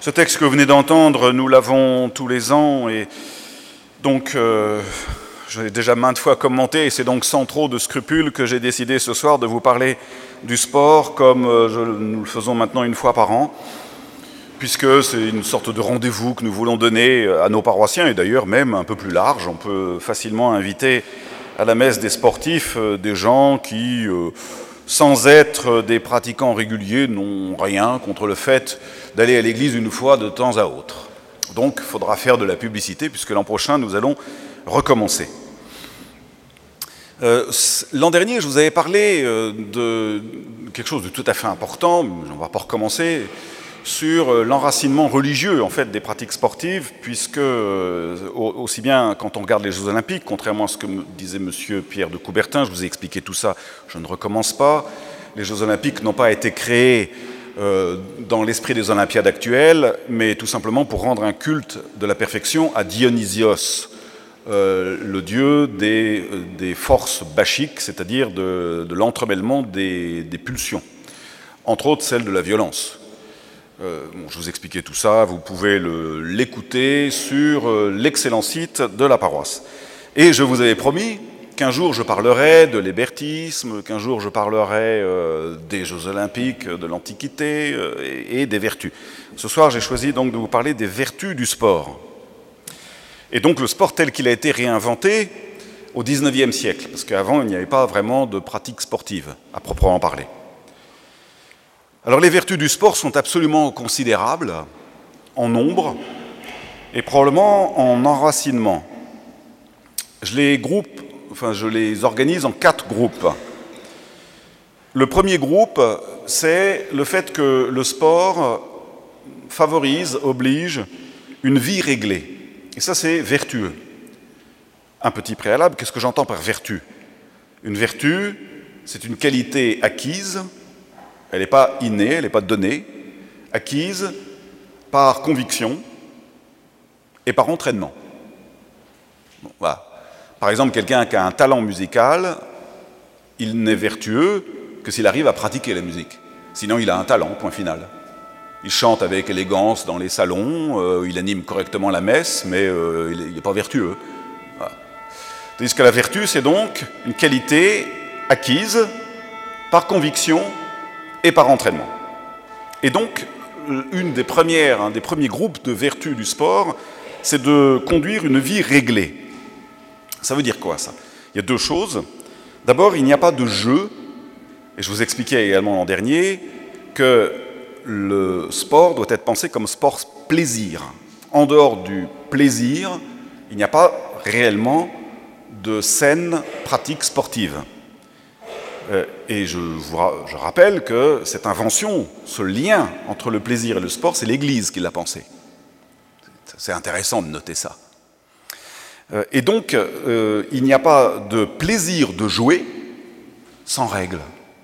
Ce texte que vous venez d'entendre, nous l'avons tous les ans et donc je l'ai déjà maintes fois commenté et c'est donc sans trop de scrupules que j'ai décidé ce soir de vous parler du sport comme nous le faisons maintenant une fois par an, puisque c'est une sorte de rendez-vous que nous voulons donner à nos paroissiens et d'ailleurs même un peu plus large. On peut facilement inviter à la messe des sportifs des gens qui, sans être des pratiquants réguliers, n'ont rien contre le fait d'aller à l'église une fois de temps à autre. Donc il faudra faire de la publicité puisque l'an prochain nous allons recommencer. L'an dernier, je vous avais parlé de quelque chose de tout à fait important, on ne va pas recommencer, sur l'enracinement religieux en fait des pratiques sportives, puisque aussi bien quand on regarde les Jeux Olympiques, contrairement à ce que disait monsieur Pierre de Coubertin, je vous ai expliqué tout ça, je ne recommence pas, les Jeux Olympiques n'ont pas été créés dans l'esprit des Olympiades actuelles, mais tout simplement pour rendre un culte de la perfection à Dionysios, le dieu des forces bachiques, c'est-à-dire de l'entremêlement des pulsions, entre autres celle de la violence. Je vous expliquais tout ça, vous pouvez l'écouter sur l'excellent site de la paroisse. Et je vous avais promis qu'un jour je parlerai de l'hébertisme, qu'un jour je parlerai des Jeux Olympiques, de l'Antiquité et des vertus. Ce soir, j'ai choisi donc de vous parler des vertus du sport. Et donc le sport tel qu'il a été réinventé au XIXe siècle, parce qu'avant il n'y avait pas vraiment de pratique sportive, à proprement parler. Alors les vertus du sport sont absolument considérables, en nombre, et probablement en enracinement. Je les organise en 4 groupes. Le premier groupe, c'est le fait que le sport favorise, oblige une vie réglée. Et ça, c'est vertueux. Un petit préalable, qu'est-ce que j'entends par vertu ? Une vertu, c'est une qualité acquise, elle n'est pas innée, elle n'est pas donnée, acquise par conviction et par entraînement. Bon, voilà. Par exemple, quelqu'un qui a un talent musical, il n'est vertueux que s'il arrive à pratiquer la musique. Sinon, il a un talent, point final. Il chante avec élégance dans les salons, il anime correctement la messe, mais il n'est pas vertueux. Voilà. Tandis que la vertu, c'est donc une qualité acquise par conviction et par entraînement. Et donc, un des premiers groupes de vertus du sport, c'est de conduire une vie réglée. Ça veut dire quoi, ça ? Il y a 2 choses. D'abord, il n'y a pas de jeu, et je vous expliquais également l'an dernier que le sport doit être pensé comme sport plaisir. En dehors du plaisir, il n'y a pas réellement de saine pratique sportive. Et je rappelle que cette invention, ce lien entre le plaisir et le sport, c'est l'Église qui l'a pensé. C'est intéressant de noter ça. Et donc, il n'y a pas de plaisir de jouer sans règles.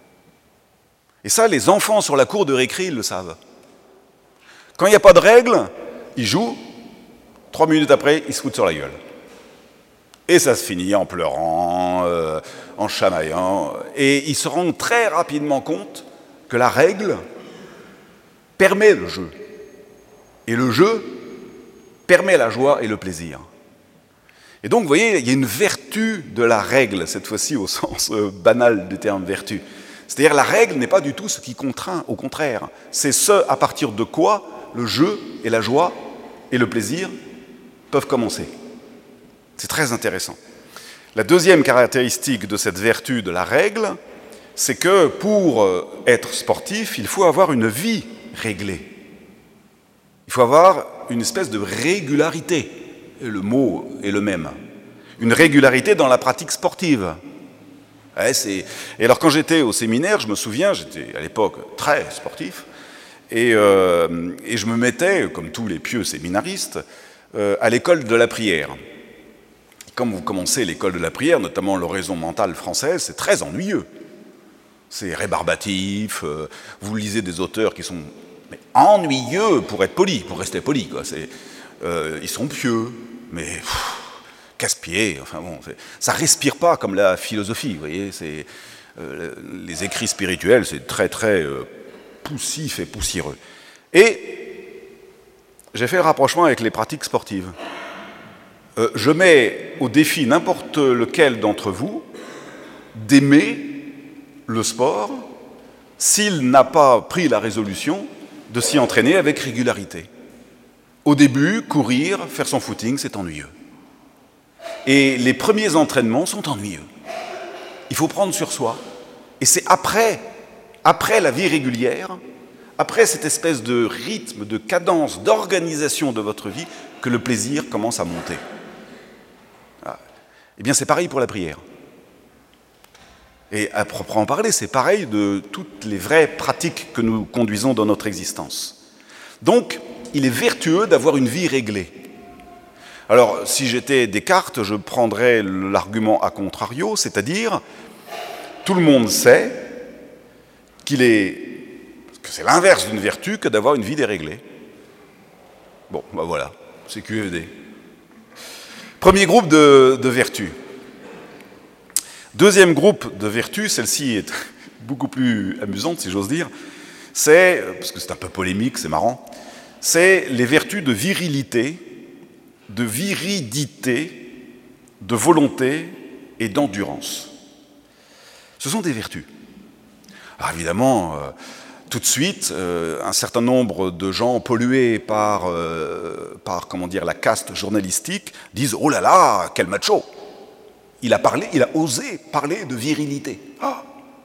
Et ça, les enfants sur la cour de récré, ils le savent. Quand il n'y a pas de règles, ils jouent, 3 minutes après, ils se foutent sur la gueule. Et ça se finit en pleurant, en chamaillant. Et ils se rendent très rapidement compte que la règle permet le jeu. Et le jeu permet la joie et le plaisir. Et donc, vous voyez, il y a une vertu de la règle, cette fois-ci au sens banal du terme vertu. C'est-à-dire la règle n'est pas du tout ce qui contraint, au contraire. C'est ce à partir de quoi le jeu et la joie et le plaisir peuvent commencer. C'est très intéressant. La deuxième caractéristique de cette vertu de la règle, c'est que pour être sportif, il faut avoir une vie réglée. Il faut avoir une espèce de régularité. Et le mot est le même. Une régularité dans la pratique sportive. Et alors quand j'étais au séminaire, je me souviens, j'étais à l'époque très sportif, et je me mettais, comme tous les pieux séminaristes, à l'école de la prière. Comme vous commencez l'école de la prière, notamment l'oraison mentale française, c'est très ennuyeux. C'est rébarbatif, vous lisez des auteurs qui sont ennuyeux pour être polis, pour rester polis, quoi. Ils sont pieux, mais casse-pied, enfin bon, ça respire pas comme la philosophie, vous voyez, les écrits spirituels, c'est très très poussif et poussiéreux. Et j'ai fait le rapprochement avec les pratiques sportives. Je mets au défi n'importe lequel d'entre vous d'aimer le sport s'il n'a pas pris la résolution de s'y entraîner avec régularité. Au début, courir, faire son footing, c'est ennuyeux. Et les premiers entraînements sont ennuyeux. Il faut prendre sur soi. Et c'est après la vie régulière, après cette espèce de rythme, de cadence, d'organisation de votre vie, que le plaisir commence à monter. Eh bien, c'est pareil pour la prière. Et à proprement parler, c'est pareil de toutes les vraies pratiques que nous conduisons dans notre existence. Donc, il est vertueux d'avoir une vie réglée. Alors, si j'étais Descartes, je prendrais l'argument a contrario, c'est-à-dire, tout le monde sait que c'est l'inverse d'une vertu que d'avoir une vie déréglée. Bon, ben voilà, c'est QFD. Premier groupe de vertus. Deuxième groupe de vertus, celle-ci est beaucoup plus amusante, si j'ose dire, c'est, parce que c'est un peu polémique, c'est marrant, c'est les vertus de virilité, de viridité, de volonté et d'endurance. Ce sont des vertus. Alors évidemment, tout de suite, un certain nombre de gens pollués par la caste journalistique disent « Oh là là, quel macho !» Il a osé parler de virilité. Ah.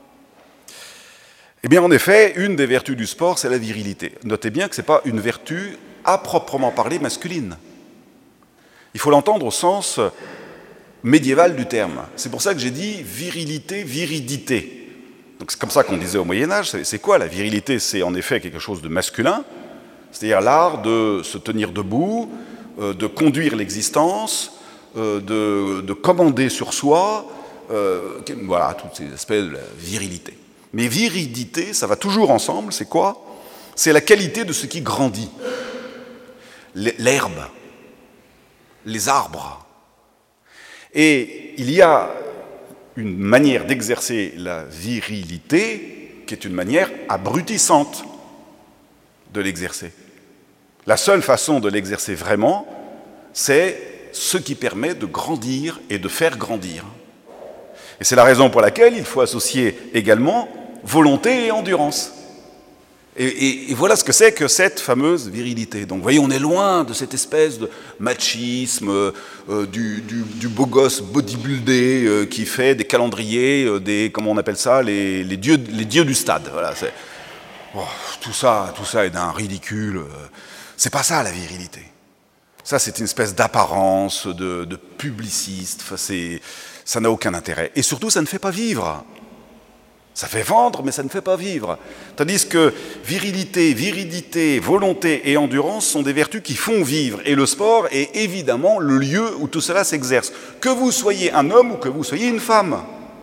Eh bien, en effet, une des vertus du sport, c'est la virilité. Notez bien que ce n'est pas une vertu à proprement parler masculine. Il faut l'entendre au sens médiéval du terme. C'est pour ça que j'ai dit virilité, viridité. Donc c'est comme ça qu'on disait au Moyen-Âge. C'est quoi la virilité? C'est en effet quelque chose de masculin, c'est-à-dire l'art de se tenir debout, de conduire l'existence, de commander sur soi, voilà, toutes ces aspects de la virilité. Mais viridité, ça va toujours ensemble, c'est quoi? C'est la qualité de ce qui grandit. L'herbe, les arbres. Et il y a une manière d'exercer la virilité qui est une manière abrutissante de l'exercer. La seule façon de l'exercer vraiment, c'est ce qui permet de grandir et de faire grandir. Et c'est la raison pour laquelle il faut associer également volonté et endurance. Et voilà ce que c'est que cette fameuse virilité. Donc vous voyez, on est loin de cette espèce de machisme, du beau gosse bodybuildé qui fait des calendriers, comment on appelle ça, les dieux du stade. Voilà, tout ça est d'un ridicule. C'est pas ça la virilité. Ça, c'est une espèce d'apparence, de publiciste. Ça n'a aucun intérêt. Et surtout, ça ne fait pas vivre. Ça fait vendre, mais ça ne fait pas vivre. Tandis que virilité, viridité, volonté et endurance sont des vertus qui font vivre. Et le sport est évidemment le lieu où tout cela s'exerce. Que vous soyez un homme ou que vous soyez une femme.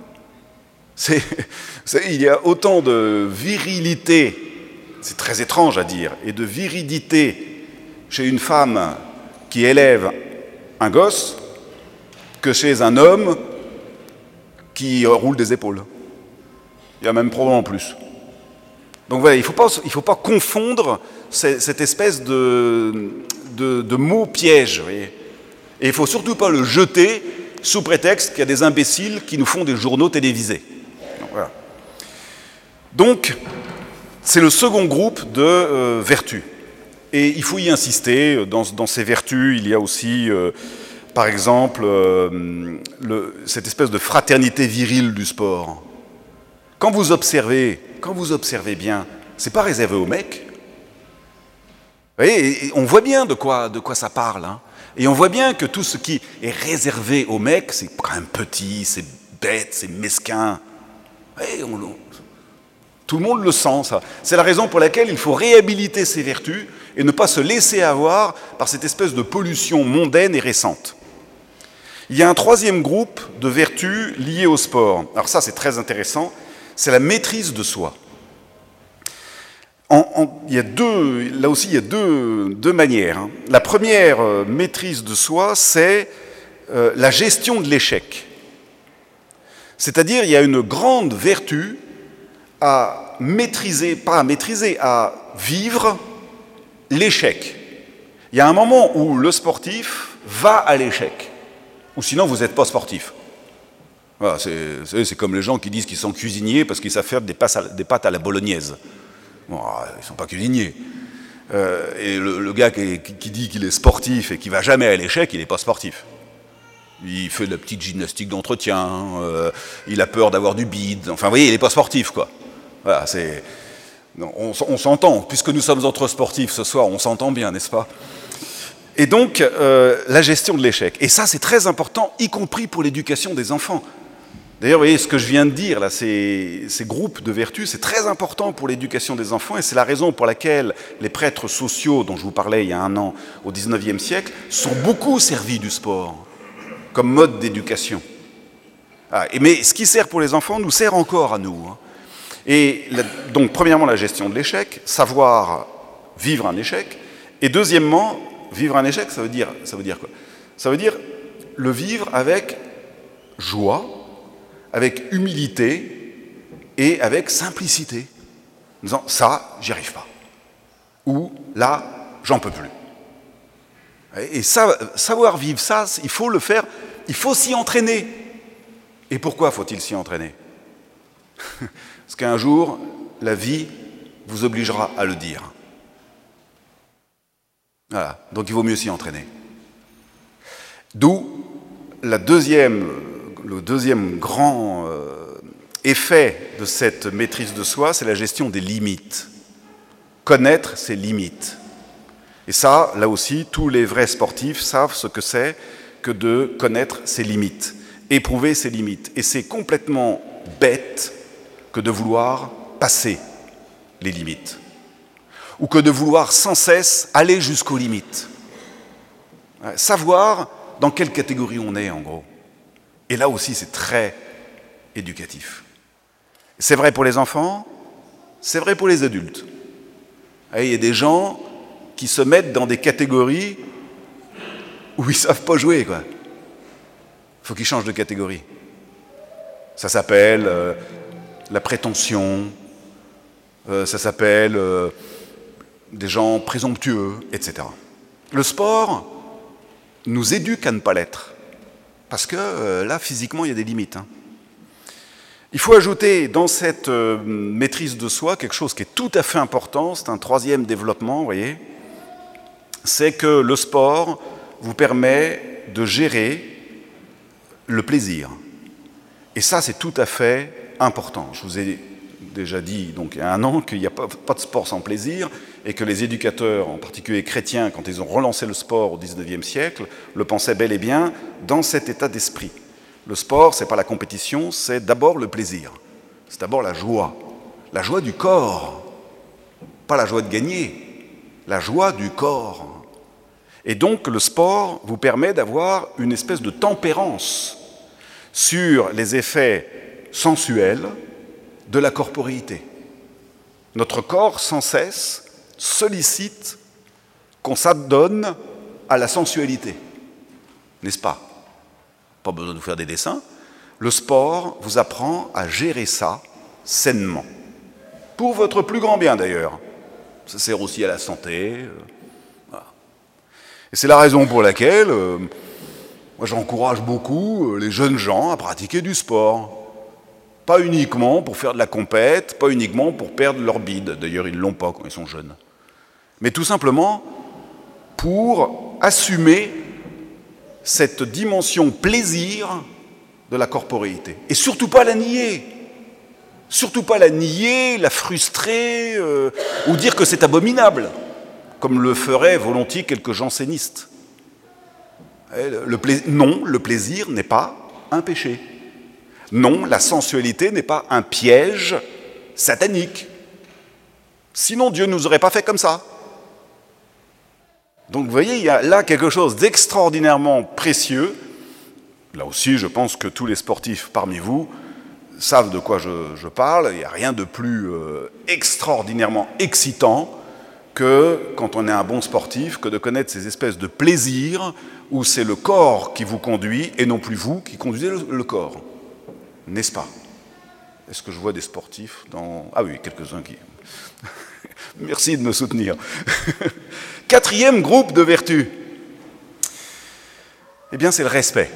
Il y a autant de virilité, c'est très étrange à dire, et de viridité chez une femme qui élève un gosse que chez un homme qui roule des épaules. Il y a même probablement plus. Donc voilà, il ne faut pas confondre cette espèce de mot piège. Voyez. Et il ne faut surtout pas le jeter sous prétexte qu'il y a des imbéciles qui nous font des journaux télévisés. Donc, voilà. Donc c'est le second groupe de vertus. Et il faut y insister. Dans ces vertus, il y a aussi, par exemple, cette espèce de fraternité virile du sport. Quand vous observez bien, c'est pas réservé aux mecs. Vous voyez, et on voit bien de quoi ça parle. Hein. Et on voit bien que tout ce qui est réservé aux mecs, c'est quand même petit, c'est bête, c'est mesquin. Voyez, tout le monde le sent, ça. C'est la raison pour laquelle il faut réhabiliter ces vertus et ne pas se laisser avoir par cette espèce de pollution mondaine et récente. Il y a un troisième groupe de vertus liées au sport. Alors ça, c'est très intéressant. C'est la maîtrise de soi. Là aussi, il y a deux manières. Hein. La première maîtrise de soi, c'est la gestion de l'échec. C'est-à-dire, il y a une grande vertu à maîtriser, pas à maîtriser, à vivre l'échec. Il y a un moment où le sportif va à l'échec, ou sinon vous n'êtes pas sportif. Voilà, c'est comme les gens qui disent qu'ils sont cuisiniers parce qu'ils savent faire des pâtes à la bolognaise. Bon, ils ne sont pas cuisiniers. Et le gars qui dit qu'il est sportif et qui ne va jamais à l'échec, il n'est pas sportif. Il fait de la petite gymnastique d'entretien, il a peur d'avoir du bide. Enfin, vous voyez, il n'est pas sportif, quoi. Voilà, non, on s'entend. Puisque nous sommes entre sportifs ce soir, on s'entend bien, n'est-ce pas? Et donc, la gestion de l'échec. Et ça, c'est très important, y compris pour l'éducation des enfants. D'ailleurs, vous voyez, ce que je viens de dire, là, ces groupes de vertus, c'est très important pour l'éducation des enfants, et c'est la raison pour laquelle les prêtres sociaux, dont je vous parlais il y a un an, au XIXe siècle, sont beaucoup servis du sport, comme mode d'éducation. Mais ce qui sert pour les enfants nous sert encore à nous. Et donc, premièrement, la gestion de l'échec, savoir vivre un échec, et deuxièmement, vivre un échec, ça veut dire quoi? Ça veut dire le vivre avec joie, avec humilité et avec simplicité. En disant, ça, j'y arrive pas. Ou, là, j'en peux plus. Et ça, savoir vivre ça, il faut le faire, il faut s'y entraîner. Et pourquoi faut-il s'y entraîner? Parce qu'un jour, la vie vous obligera à le dire. Voilà, donc il vaut mieux s'y entraîner. D'où le deuxième grand effet de cette maîtrise de soi, c'est la gestion des limites. Connaître ses limites. Et ça, là aussi, tous les vrais sportifs savent ce que c'est que de connaître ses limites, éprouver ses limites. Et c'est complètement bête que de vouloir passer les limites, ou que de vouloir sans cesse aller jusqu'aux limites. Savoir dans quelle catégorie on est, en gros. Et là aussi, c'est très éducatif. C'est vrai pour les enfants, c'est vrai pour les adultes. Il y a des gens qui se mettent dans des catégories où ils ne savent pas jouer, quoi. Il faut qu'ils changent de catégorie. Ça s'appelle la prétention, ça s'appelle des gens présomptueux, etc. Le sport nous éduque à ne pas l'être. Parce que là, physiquement, il y a des limites. Il faut ajouter dans cette maîtrise de soi quelque chose qui est tout à fait important, c'est un troisième développement, vous voyez, c'est que le sport vous permet de gérer le plaisir. Et ça, c'est tout à fait important. Je vous ai déjà dit donc, il y a un an qu'il n'y a pas de sport sans plaisir et que les éducateurs, en particulier chrétiens, quand ils ont relancé le sport au XIXe siècle, le pensaient bel et bien dans cet état d'esprit. Le sport, ce n'est pas la compétition, c'est d'abord le plaisir. C'est d'abord la joie du corps, pas la joie de gagner, la joie du corps. Et donc le sport vous permet d'avoir une espèce de tempérance sur les effets sensuels de la corporéité. Notre corps, sans cesse, sollicite qu'on s'adonne à la sensualité. N'est-ce pas? Pas besoin de vous faire des dessins. Le sport vous apprend à gérer ça sainement. Pour votre plus grand bien, d'ailleurs. Ça sert aussi à la santé. Voilà. Et c'est la raison pour laquelle moi, j'encourage beaucoup les jeunes gens à pratiquer du sport. Pas uniquement pour faire de la compète, pas uniquement pour perdre leur bide. D'ailleurs, ils ne l'ont pas quand ils sont jeunes. Mais tout simplement pour assumer cette dimension plaisir de la corporéité. Et surtout pas la nier. Surtout pas la nier, la frustrer, ou dire que c'est abominable, comme le feraient volontiers quelques jansénistes. Non, le plaisir n'est pas un péché. Non, la sensualité n'est pas un piège satanique. Sinon, Dieu ne nous aurait pas fait comme ça. Donc, vous voyez, il y a là quelque chose d'extraordinairement précieux. Là aussi, je pense que tous les sportifs parmi vous savent de quoi je parle. Il n'y a rien de plus extraordinairement excitant que, quand on est un bon sportif, que de connaître ces espèces de plaisirs où c'est le corps qui vous conduit et non plus vous qui conduisez le corps. N'est-ce pas? Est-ce que je vois des sportifs dans... Ah oui, quelques-uns qui... Merci de me soutenir. quatrième groupe de vertus, eh bien, c'est le respect.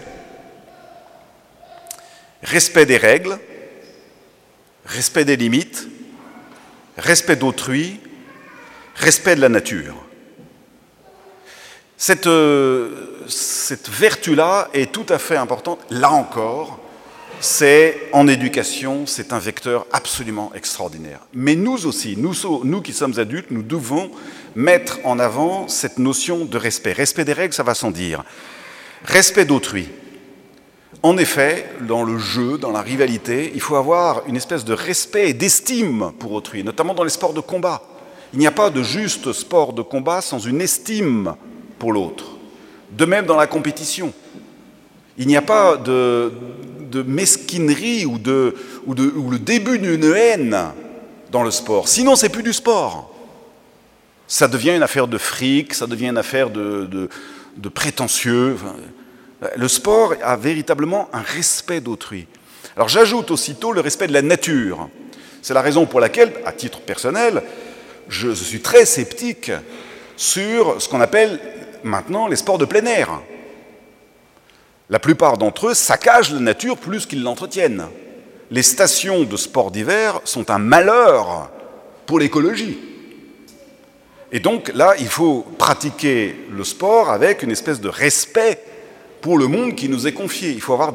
Respect des règles, respect des limites, respect d'autrui, respect de la nature. Cette vertu-là est tout à fait importante. Là encore, c'est en éducation, c'est un vecteur absolument extraordinaire. Mais nous aussi, nous qui sommes adultes, nous devons mettre en avant cette notion de respect. Respect des règles, ça va sans dire. Respect d'autrui. En effet, dans le jeu, dans la rivalité, il faut avoir une espèce de respect et d'estime pour autrui, notamment dans les sports de combat. Il n'y a pas de juste sport de combat sans une estime pour l'autre. De même dans la compétition. Il n'y a pas de mesquinerie ou le début d'une haine dans le sport. Sinon, c'est plus du sport. Ça devient une affaire de fric, ça devient une affaire de prétentieux. Le sport a véritablement un respect d'autrui. Alors j'ajoute aussitôt le respect de la nature. C'est la raison pour laquelle, à titre personnel, je suis très sceptique sur ce qu'on appelle maintenant les sports de plein air. La plupart d'entre eux saccagent la nature plus qu'ils l'entretiennent. Les stations de sport d'hiver sont un malheur pour l'écologie. Et donc là, il faut pratiquer le sport avec une espèce de respect pour le monde qui nous est confié. Il faut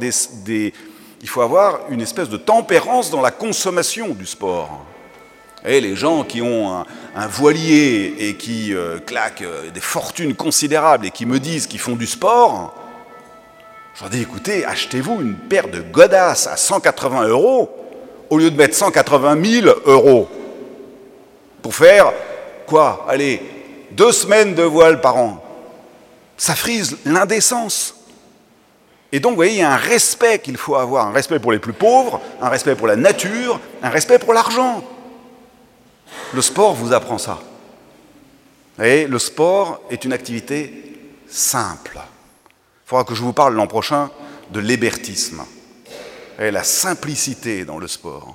avoir une espèce de tempérance dans la consommation du sport. Et les gens qui ont un voilier et qui claquent des fortunes considérables et qui me disent qu'ils font du sport, je leur dis, écoutez, achetez-vous une paire de godasses à 180 € au lieu de mettre 180 000 € pour faire, quoi, allez, 2 semaines de voile par an. Ça frise l'indécence. Et donc, vous voyez, il y a un respect qu'il faut avoir, un respect pour les plus pauvres, un respect pour la nature, un respect pour l'argent. Le sport vous apprend ça. Vous voyez, le sport est une activité simple. Il faudra que je vous parle l'an prochain de l'hébertisme. Et la simplicité dans le sport.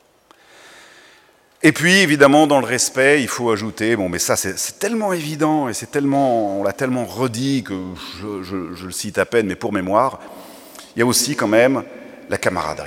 Et puis, évidemment, dans le respect, il faut ajouter, bon, mais ça, c'est tellement évident, et on l'a tellement redit que je le cite à peine, mais pour mémoire, il y a aussi quand même la camaraderie.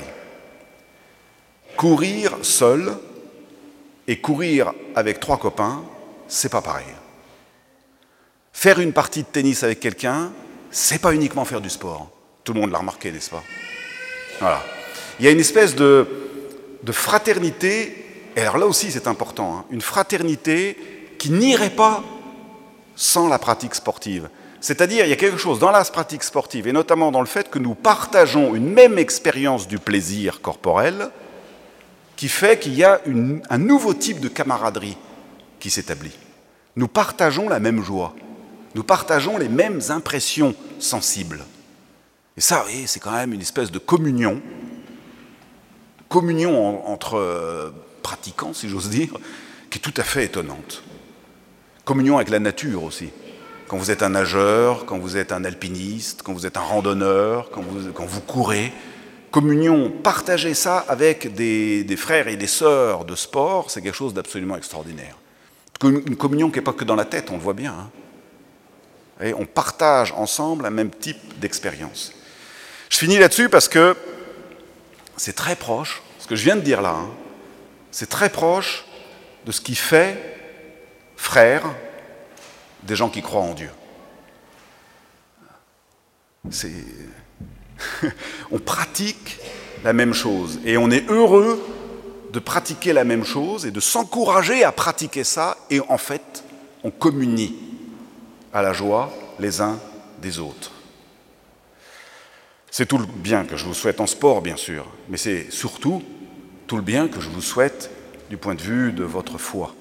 Courir seul et courir avec 3 copains, c'est pas pareil. Faire une partie de tennis avec quelqu'un, c'est pas uniquement faire du sport. Tout le monde l'a remarqué, n'est-ce pas? Voilà. Il y a une espèce de fraternité. Et alors là aussi, c'est important, une fraternité qui n'irait pas sans la pratique sportive. C'est-à-dire, il y a quelque chose dans la pratique sportive, et notamment dans le fait que nous partageons une même expérience du plaisir corporel, qui fait qu'il y a un nouveau type de camaraderie qui s'établit. Nous partageons la même joie, nous partageons les mêmes impressions sensibles. Et ça, oui, c'est quand même une espèce de communion entre pratiquants, si j'ose dire, qui est tout à fait étonnante. Communion avec la nature aussi. Quand vous êtes un nageur, quand vous êtes un alpiniste, quand vous êtes un randonneur, quand vous courez, communion, partager ça avec des frères et des sœurs de sport, c'est quelque chose d'absolument extraordinaire. Une communion qui n'est pas que dans la tête, on le voit bien. Et on partage ensemble un même type d'expérience. Je finis là-dessus parce que c'est très proche, ce que je viens de dire là, c'est très proche de ce qui fait frères des gens qui croient en Dieu. On pratique la même chose et on est heureux de pratiquer la même chose et de s'encourager à pratiquer ça, et en fait, on communie à la joie les uns des autres. C'est tout le bien que je vous souhaite en sport, bien sûr, mais c'est surtout tout le bien que je vous souhaite du point de vue de votre foi.